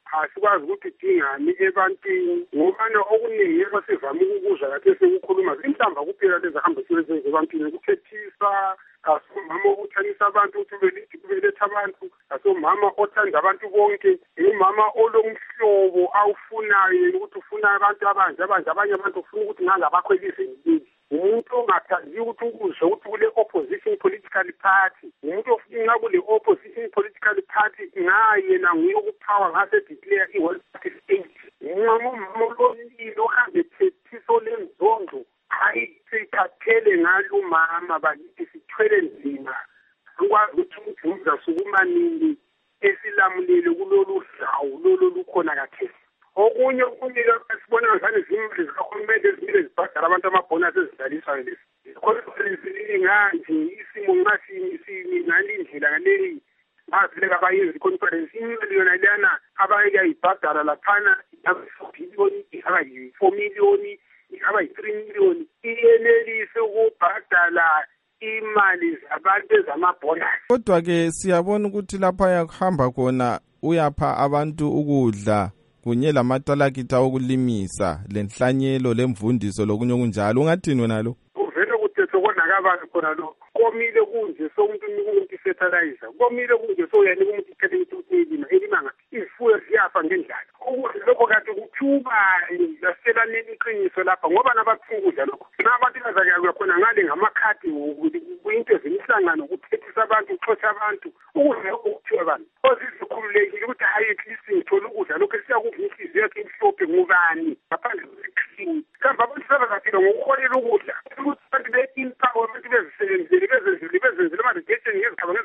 asikwazi ukuthi idingani ebantwini ngobana okuningi abasivame ukuzwa kade sekukhuluma zinhlamba kuphela lezahamba siwenze ebantwini ukuthethisa asomama ukuthanisa abantu ukuthi beletha abantu asomama othanda abantu bonke umama olomhlobo awufunayo ukuthi ufuna abantu abanje abanye abantu ufuna ukuthi ngazabakhwelise ngini umuntu ongathandi ukuthi ukuzwe ukuthi kule opposition political party umuntu ofuna kule opposition political party ngayena nguye ukuphawa ngase declare i-World Party state umama olomlilo ohambe thethiso lenzondo hayi sithathele ngalo umama bakithi sithwele nzima ukwazi ukuthi umuntu uzasukumanini esilamulele kulolu hlawu lolu lukhona kathesi okunye sibona ngani zimali zikahulumende ezimile zibhadala abantu amabhonus ezidaliswayo lesi khona nganje isimo ngasini ngalindlela ngaleyi ngavele kabayenza iconference imali yona lana abayayibhadala laphana abayi-4 million abayi-3 million iyenelise ukubhadala imali zabantu ezamabhonus. Kodwa-ke siyabona ukuthi lapha yakuhamba khona uyapha abantu ukudla kunye lamatalakitha okulimisa lenhlanyelo lemvundiso lokunye okunjalo ungathini wena lo? Uvele kuthethwa konakabani khona lo komile kunje somuntu unika umuntu fertilizer komile kunje soyanika umuntu ikhethe elima ngathi izifuyo ziyafa ngendlala ukudla lokho kade kuthubani laselaneni iqiniso lapha ngoba nabathukudla lokho nabantu bazake khona ngale ngamakhadi kuyinto ezemihlangano ukuthethisa abantu uxotsha abantu ukudla okuthiwa abantu ozizikhululekile ukuthi hayi eklisi ngithola ukudla lokho esiyakudla inhliziyo yakhe imhlophe ngubani ngaphandle kwesikrini kambe abantu sebazafika ngokuholela ukudla ukuthi abantu be-empower abantu bezisebenzele bezenzele ama-rejection ngezigaba